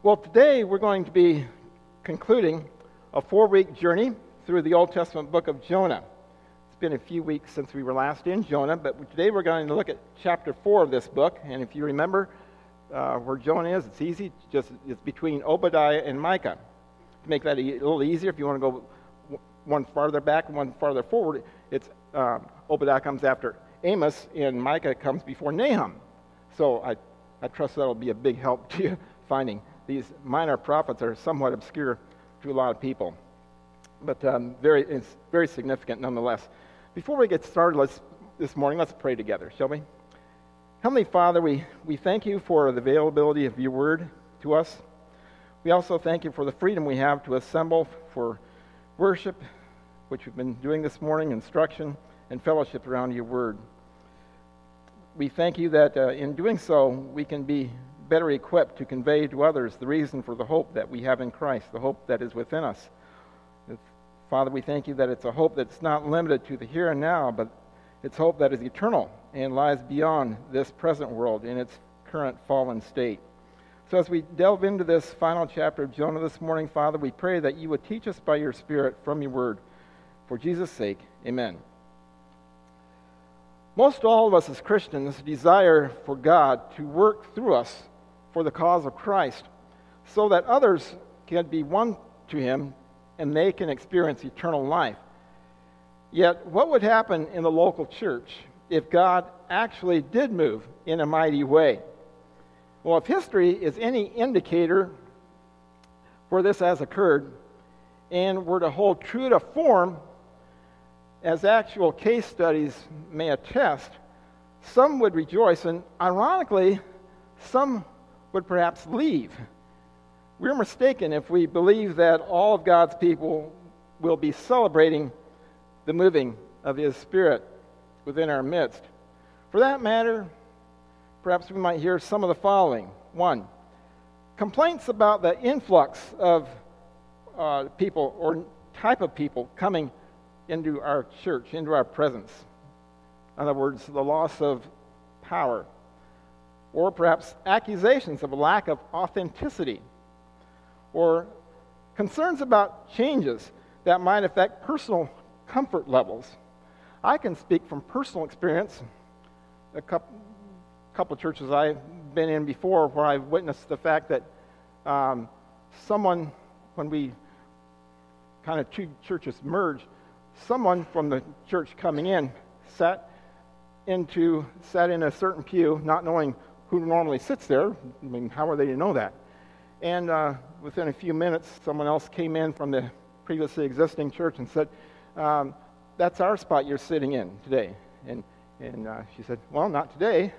Well, today we're going to be concluding a 4-week journey through the Old Testament book of Jonah. It's been a few weeks since we were last in Jonah, but today we're going to look at chapter 4 of this book. And if you remember where Jonah is, it's easy. It's between Obadiah and Micah. To make that a little easier, if you want to go one farther back and one farther forward, it's Obadiah comes after Amos and Micah comes before Nahum. So I trust that'll be a big help to you finding these minor prophets are somewhat obscure to a lot of people, but it's very significant nonetheless. Before we get started this morning, let's pray together, shall we? Heavenly Father, we thank you for the availability of your word to us. We also thank you for the freedom we have to assemble for worship, which we've been doing this morning, instruction, and fellowship around your word. We thank you that in doing so, we can be better equipped to convey to others the reason for the hope that we have in Christ, the hope that is within us. Father, we thank you that it's a hope that's not limited to the here and now, but it's hope that is eternal and lies beyond this present world in its current fallen state. So as we delve into this final chapter of Jonah this morning, Father, we pray that you would teach us by your Spirit from your word. For Jesus' sake, amen. Most all of us as Christians desire for God to work through us for the cause of Christ so that others can be won to him and they can experience eternal life. Yet, what would happen in the local church if God actually did move in a mighty way? Well, if history is any indicator where this has occurred and were to hold true to form, as actual case studies may attest, some would rejoice, and ironically, some would perhaps leave. We're mistaken if we believe that all of God's people will be celebrating the moving of his Spirit within our midst. For that matter, perhaps we might hear some of the following. 1, complaints about the influx of people or type of people coming into our church, into our presence. In other words, the loss of power. Or perhaps accusations of a lack of authenticity. Or concerns about changes that might affect personal comfort levels. I can speak from personal experience. A couple of churches I've been in before where I've witnessed the fact that someone, when we kind of two churches merged, someone from the church coming in sat in a certain pew, not knowing who normally sits there. I mean, how are they to know that? And within a few minutes, someone else came in from the previously existing church and said, that's our spot you're sitting in today. And she said, well, not today.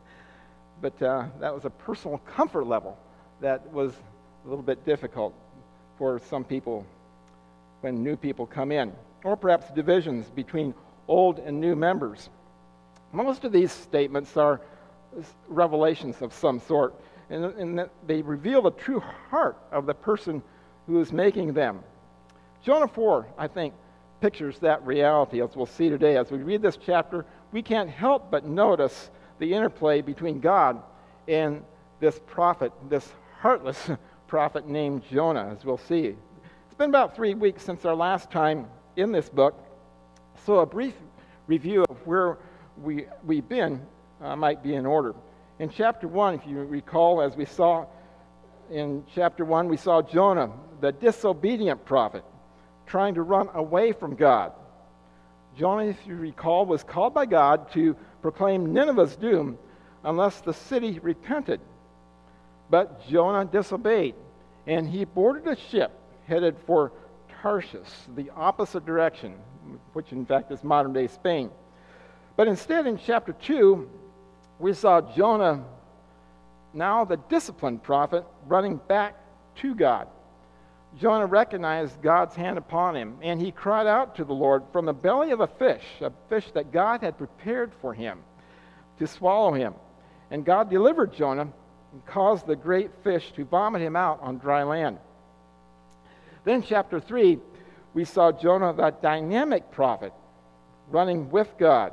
But that was a personal comfort level that was a little bit difficult for some people when new people come in. Or perhaps divisions between old and new members. Most of these statements are revelations of some sort, and that they reveal the true heart of the person who is making them. Jonah 4, I think, pictures that reality, as we'll see today. As we read this chapter, we can't help but notice the interplay between God and this prophet, this heartless prophet named Jonah, as we'll see. It's been about 3 weeks since our last time in this book, so a brief review of where we've been might be in order. In chapter 1, if you recall, as we saw in chapter 1, we saw Jonah, the disobedient prophet, trying to run away from God. Jonah, if you recall, was called by God to proclaim Nineveh's doom unless the city repented. But Jonah disobeyed, and he boarded a ship headed for Tarshish, the opposite direction, which in fact is modern-day Spain. But instead, in chapter 2, we saw Jonah, now the disciplined prophet, running back to God. Jonah recognized God's hand upon him, and he cried out to the Lord from the belly of a fish that God had prepared for him to swallow him. And God delivered Jonah and caused the great fish to vomit him out on dry land. Then in chapter 3, we saw Jonah, the dynamic prophet, running with God.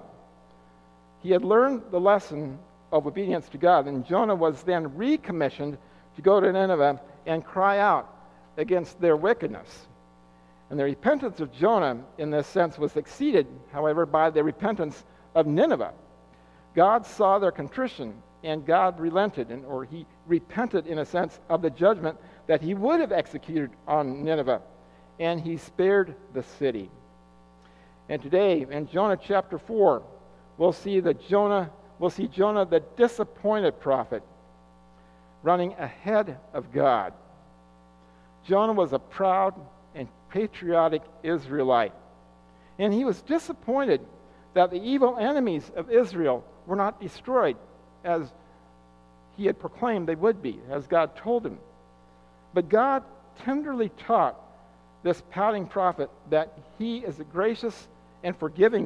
He had learned the lesson of obedience to God, and Jonah was then recommissioned to go to Nineveh and cry out against their wickedness. And the repentance of Jonah, in this sense, was succeeded, however, by the repentance of Nineveh. God saw their contrition, and God relented, or he repented, in a sense, of the judgment that he would have executed on Nineveh, and he spared the city. And today, in Jonah chapter 4, we'll see Jonah, the disappointed prophet, running ahead of God. Jonah was a proud and patriotic Israelite, and he was disappointed that the evil enemies of Israel were not destroyed as he had proclaimed they would be, as God told him. But God tenderly taught this pouting prophet that he is a gracious and forgiving